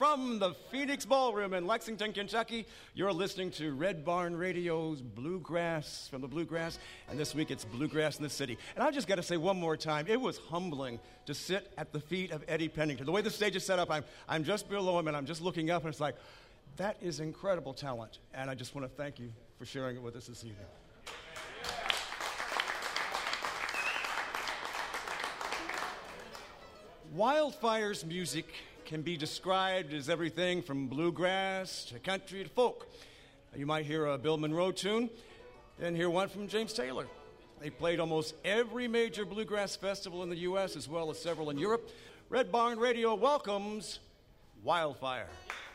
from the Phoenix Ballroom in Lexington, Kentucky. You're listening to Red Barn Radio's Bluegrass from the Bluegrass, and this week it's Bluegrass in the City. And I just got to say one more time, it was humbling to sit at the feet of Eddie Pennington. The way the stage is set up, I'm just below him, and I'm just looking up, and it's like, that is incredible talent, and I just want to thank you for sharing it with us this evening. Wildfire's music can be described as everything from bluegrass to country to folk. You might hear a Bill Monroe tune, then hear one from James Taylor. They played almost every major bluegrass festival in the U.S. as well as several in Europe. Red Barn Radio welcomes Wildfire.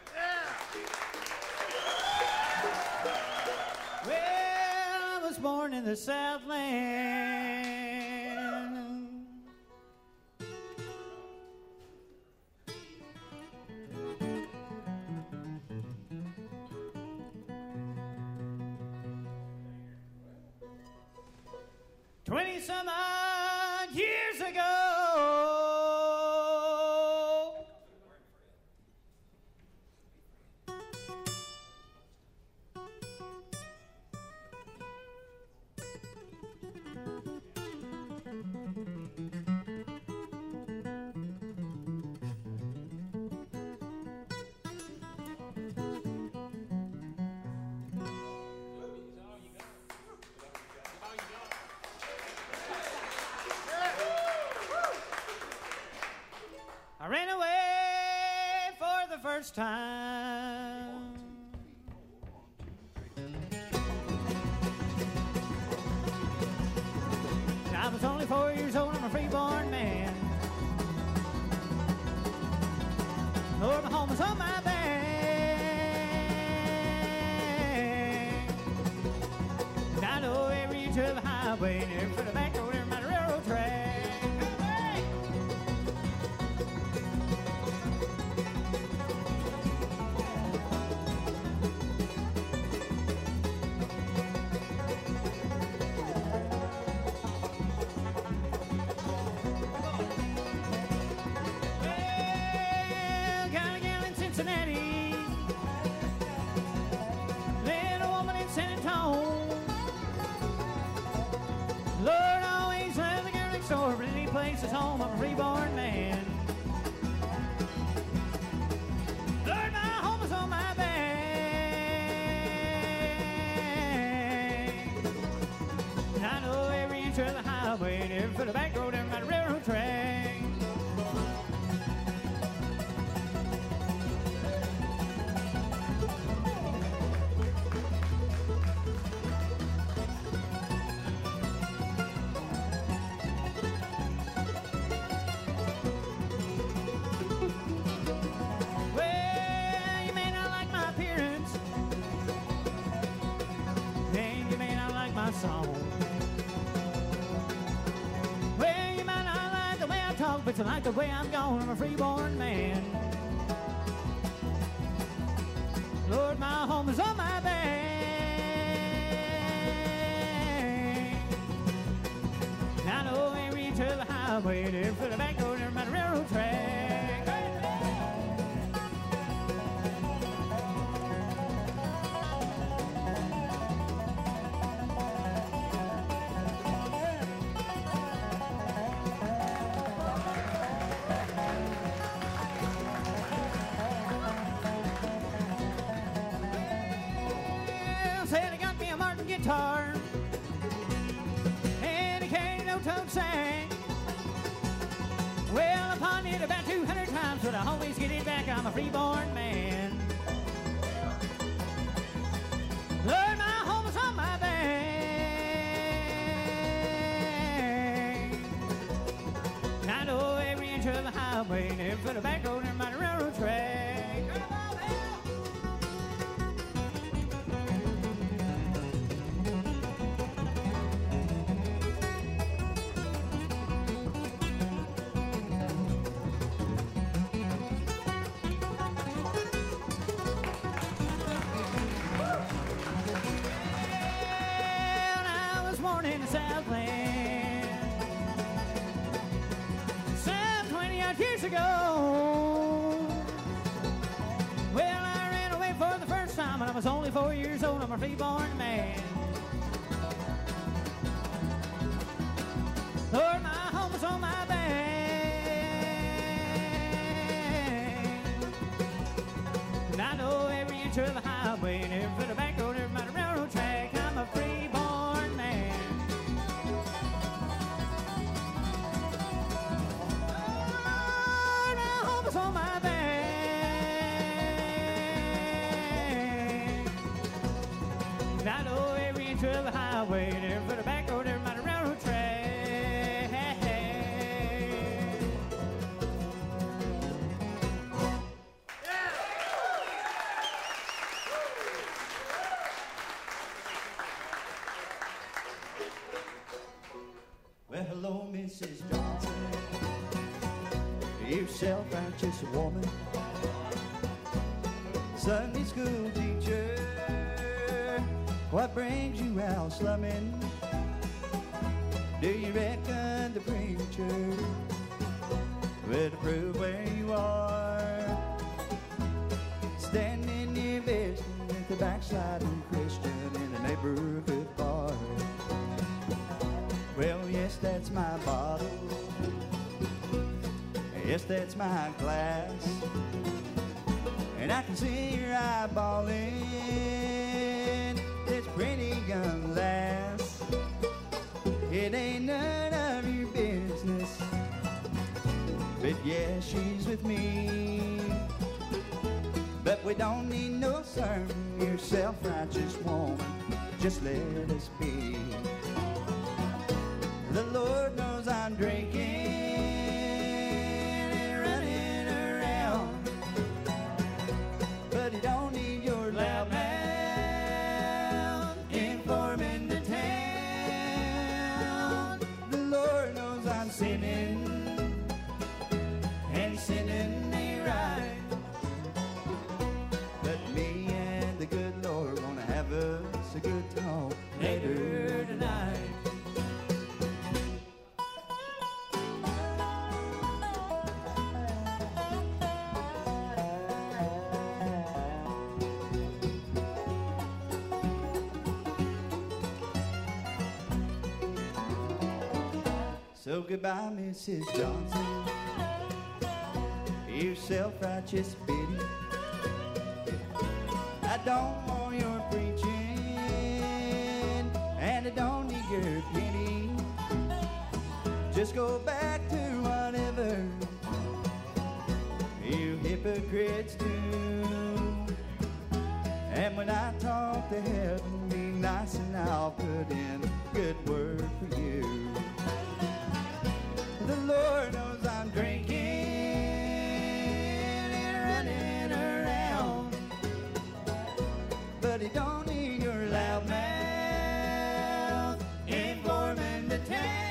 Well, I was born in the Southland. 20-some odd years ago. 'I ran away for the first time. I was only 4 years old, I'm a free-born man. Lord, my home was on my back. And I know every inch of the highway, and every foot of back road, every mile of railroad track. Place is home, I'm a reborn man. Lord, my home is on my back. And I know every inch of the highway and every foot of back road, every mile of railroad track. Song. Well, you might not like the way I talk, but you like the way I'm gone. I'm a free-born man. Lord, my home is on my back. And I know every inch of the highway and every foot of back road, every mile of railroad track. Guitar, and he carried no tone sang. Well, I pawned it about 200 times, but I always get it back. I'm a free-born man. Lord, my home is on my back. And I know every inch of the highway and every foot of back road and my railroad track. In the Southland, some 20 odd years ago. was only 4 years old, I'm a free-born man. Lord, my home was on my back. And I know every inch of the highway and every foot of back road, every mile of railroad track. I'm a free-born man. Lord, my home was on my back. And I know every inch of the highway and every foot of back road, every mile of railroad track. Well, hello, Mrs. Johnson, you self-righteous woman, Sunday school teacher, what brings you out slumming? Do you reckon the preacher will prove where you are? Standing near visiting with the backsliding Christian in a neighborhood bar. Well, yes, that's my bottle. Yes, that's my glass. And I can see your eyeballing this pretty young lass. It ain't none of your business, but yeah, she's with me. But we don't need no sermon, you self-righteous woman, just let us be. The Lord knows I'm drinking and running around, but He don't need your loud mouth informing the town. The Lord knows I'm sinning, and sinning ain't right. But me and the good Lord gonna have us a good talk later tonight. So goodbye, Mrs. Johnson, you self-righteous biddy. I don't want your preaching, and I don't need your pity. Just go back to whatever you hypocrites do. And when I talk to heaven, be nice and I'll put in a good word for you. The Lord knows I'm drinking and running around, but He don't need your loud mouth informing the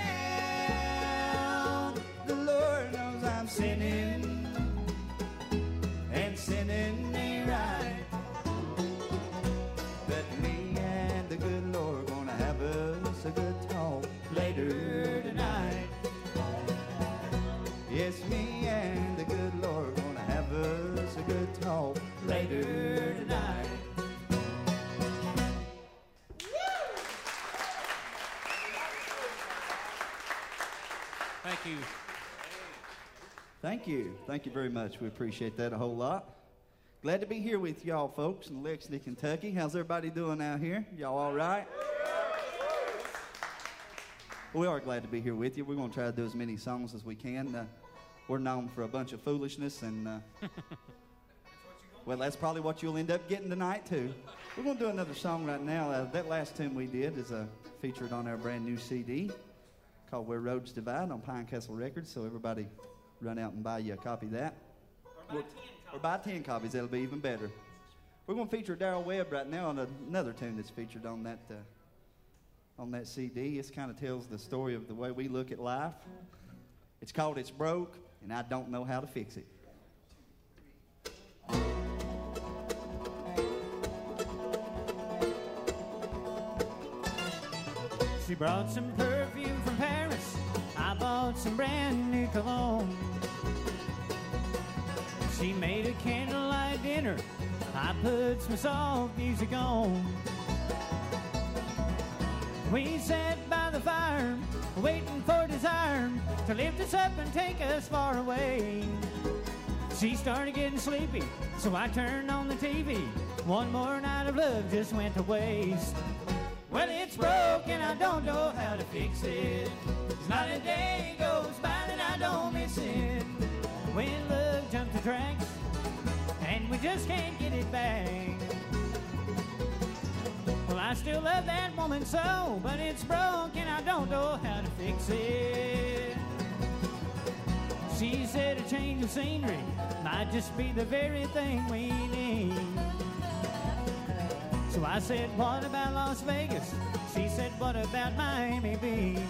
town. The Lord knows I'm sinning, and sinning ain't right. But me and the good Lord gonna have us a good talk later tonight. Yes, me and the good Lord gonna have us a good talk later tonight. Thank you. Thank you. Thank you very much. We appreciate that a whole lot. Glad to be here with y'all folks in Lexington, Kentucky. How's everybody doing out here? Y'all all right? We are glad to be here with you. We're going to try to do as many songs as we can. We're known for a bunch of foolishness, and well, that's probably what you'll end up getting tonight, too. We're going to do another song right now. That last tune we did is featured on our brand new CD called Where Roads Divide on Pine Castle Records, so everybody run out and buy you a copy of that. Or buy 10 copies. That'll be even better. We're going to feature Darrell Webb right now on another tune that's featured on that CD. It kind of tells the story of the way we look at life. It's called It's Broke, and I Don't Know How to Fix It. She brought some perfume from Paris. I bought some brand new cologne. She made a candlelight dinner. I put some soft music on. We sat by the fire, waiting for desire to lift us up and take us far away. She started getting sleepy, so I turned on the TV. One more night of love just went to waste. Well, it's broke and I don't know how to fix it. There's not a day goes by that I don't miss it. When love jumped the tracks and we just can't get it back. Well, I still love that woman so, but it's broke and I don't know how to fix it. She said a change of scenery might just be the very thing we need. So I said, what about Las Vegas? She said, what about Miami Beach?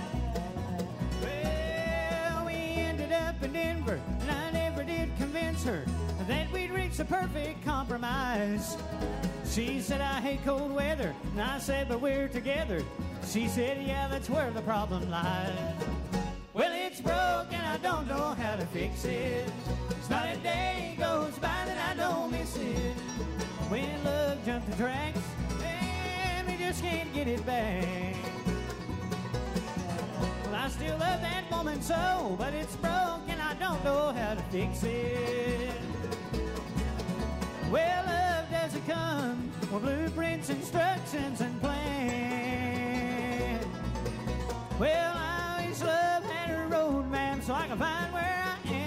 Well, we ended up in Denver, and I never did convince her that we'd reach the perfect compromise. She said, I hate cold weather, and I said, but we're together. She said, yeah, that's where the problem lies. Well, it's broke, and I don't know how to fix it. It's not a day goes by that I don't miss it. When love jumped the tracks, and we just can't get it back. Well, I still love that woman so, but it's broke and I don't know how to fix it. Well, love doesn't come with blueprints, instructions, and plans. Well, I always love had a roadmap so I can find where I am.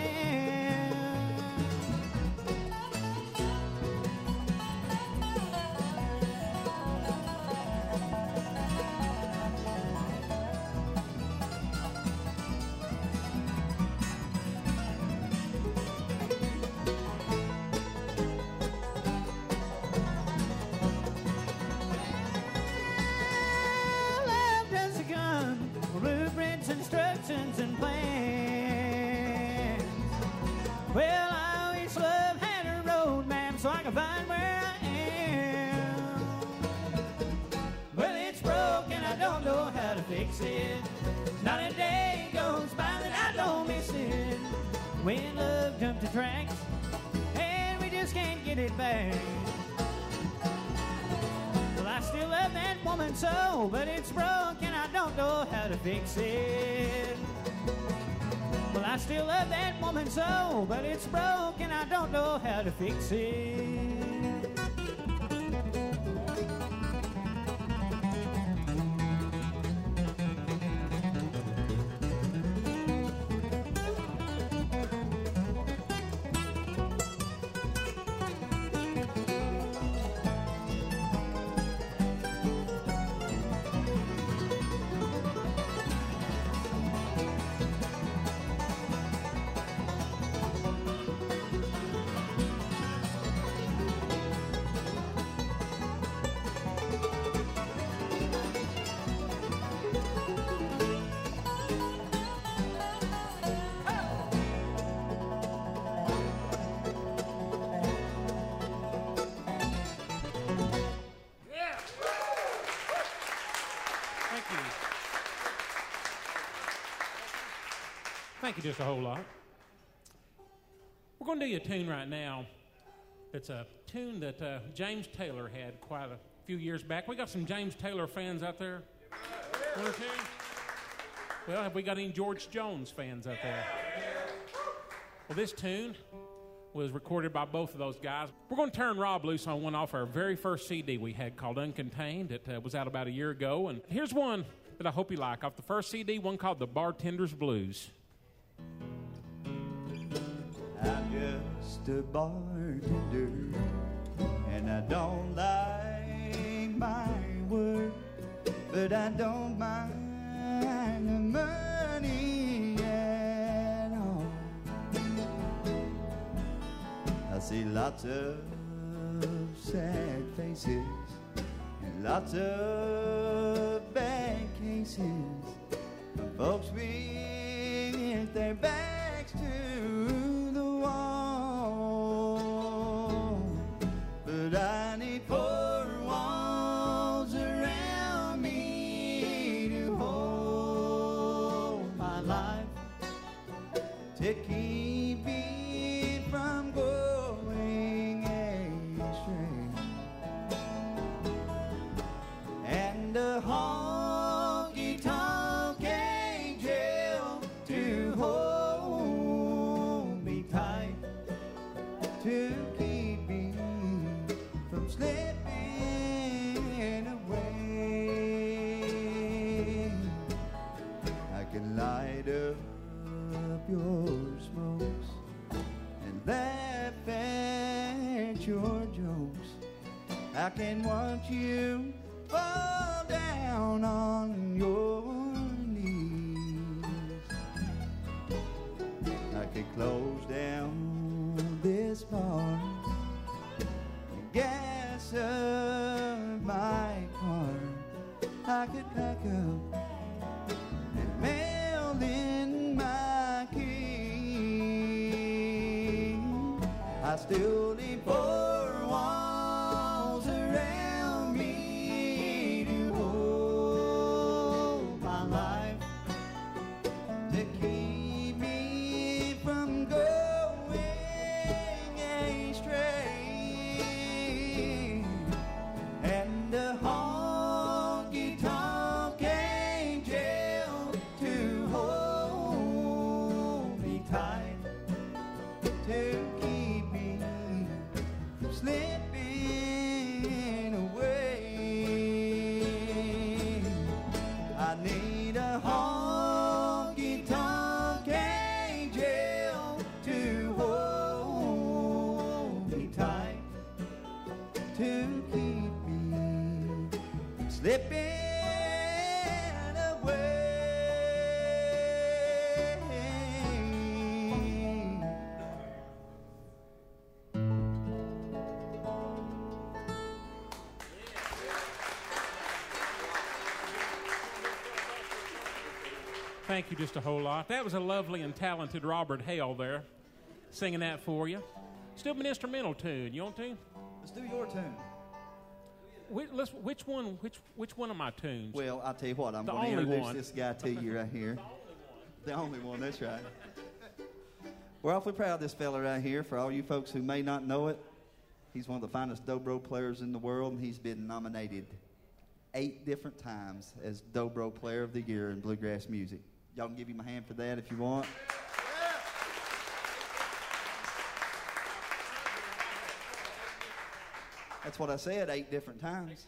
Instructions and plans. Well, I always love had a roadmap so I can find where I am. Well, it's broke and I don't know how to fix it. Not a day goes by that I don't miss it. When love jumped the tracks and we just can't get it back. I still love that woman so, but it's broke and I don't know how to fix it. Well, I still love that woman so, but it's broke and I don't know how to fix it. Thank you just a whole lot. We're going to do you a tune right now that's a tune that James Taylor had quite a few years back. We got some James Taylor fans out there? One or two? Well, have we got any George Jones fans out there? Well, this tune was recorded by both of those guys. We're going to turn Rob loose on one off our very first CD we had called Uncontained. It was out about a year ago. And here's one that I hope you like. Off the first CD, one called The Bartender's Blues. I'm just a bartender, and I don't like my work, but I don't mind the money at all. I see lots of sad faces and lots of bad cases, folks with their backs to the wall. But I need four walls around me to hold my life, to keep it from going to keep me from slipping away. I can light up your smokes and laugh at your jokes. I can watch you fall down on your knees. I could close down this bar and gas up my car. I could pack up and mail in my key. I still need 4 walls around me to hold my life, to keep me from going astray. And a honky-tonk angel to hold me tight, to keep me from slipping away. I need a honky-tonk angel to hold me tight, to keep me from slipping away. Thank you just a whole lot. That was a lovely and talented Robert Hale there, singing that for you. Still an instrumental tune. You want to? Let's do your tune. Which one of my tunes? Well, I'll tell you what, I'm The going to only introduce one. this guy to you right here. The only one, that's right. We're awfully proud of this fella right here. For all you folks who may not know it, he's one of the finest dobro players in the world, and he's been nominated 8 different times as Dobro Player of the Year in bluegrass music. Y'all can give him a hand for that if you want. That's what I said, 8 different times.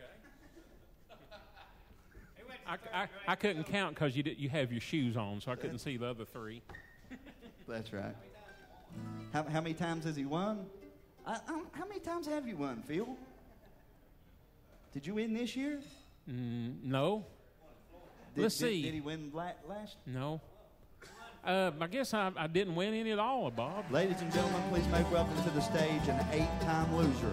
I couldn't count because you have your shoes on, so I couldn't see the other 3. That's right. How many times has he won? How many times have you won, Phil? Did you win this year? No. Let's see. Did he win last? No. I guess I didn't win any at all, Bob. Ladies and gentlemen, please make welcome to the stage an 8-time loser.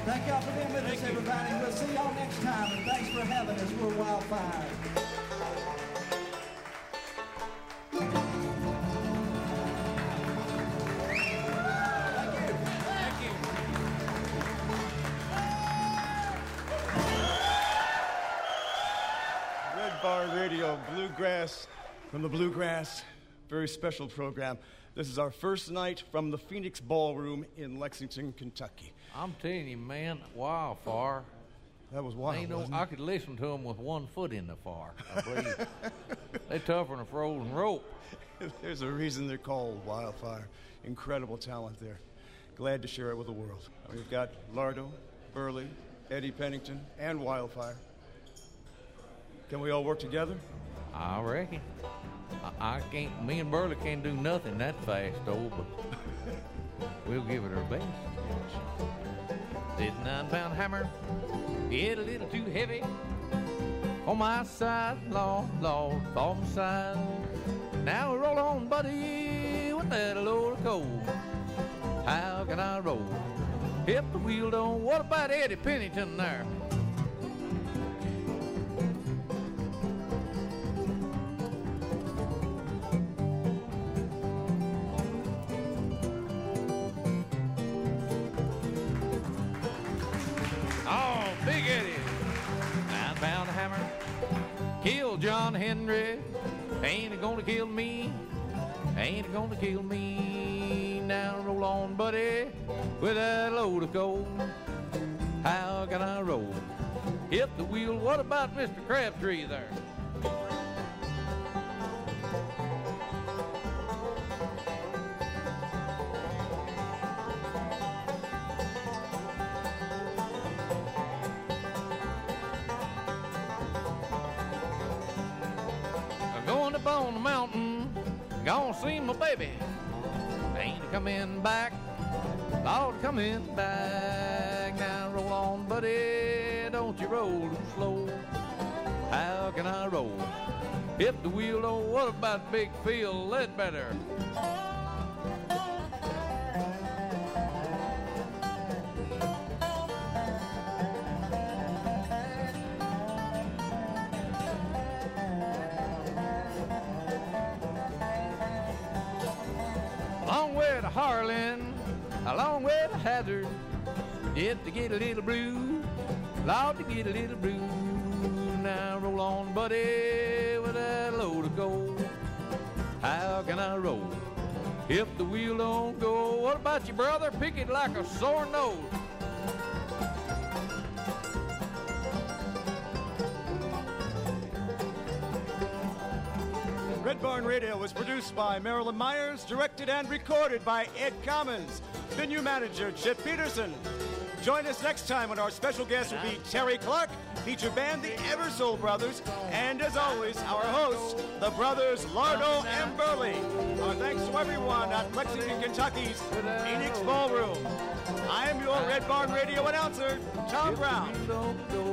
Thank y'all for being with us, everybody. We'll see y'all next time, and thanks for having us. We're Wildfire. Red Barn Radio, Bluegrass from the Bluegrass, very special program. This is our first night from the Phoenix Ballroom in Lexington, Kentucky. I'm telling you, man, Wildfire. That was wild, wasn't I it? could listen to them with 1 foot in the fire. I believe. They're tougher than a frozen rope. There's a reason they're called Wildfire. Incredible talent there. Glad to share it with the world. We've got Lardo, Burley, Eddie Pennington, and Wildfire. Can we all work together? I reckon. I can't. Me and Burley can't do nothing that fast, though. But we'll give it our best. This 9-pound hammer get a little too heavy on my side, Lord, for my side. Now roll on, buddy, with that load of coal. How can I roll if the wheel don't? What about Eddie Pennington there? Big Eddie, 9-pound hammer, killed John Henry. Ain't it gonna kill me? Ain't it gonna kill me? Now roll on, buddy, with that load of coal. How can I roll? Hit the wheel. What about Mr. Crabtree there? Going up on the mountain, gonna see my baby. Ain't coming back, Lord, coming back. Now roll on, buddy, don't you roll too slow. How can I roll if the wheel don't? What about Big Phil Ledbetter? Long way to Harlan, a long way to Hazard. Just to get a little blue, Lord, to get a little blue. Now roll on, buddy, with that load of gold. How can I roll if the wheel don't go? What about you, brother? Pick it like a sore nose. Red Barn Radio was produced by Marilyn Myers, directed and recorded by Ed Commons, venue manager Chip Peterson. Join us next time when our special guest will be Terry Clark, feature band the Eversole Brothers, and as always, our hosts, the brothers Lardo and Burley. Our thanks to everyone at Lexington, Kentucky's Phoenix Ballroom. I am your Red Barn Radio announcer, Tom Brown.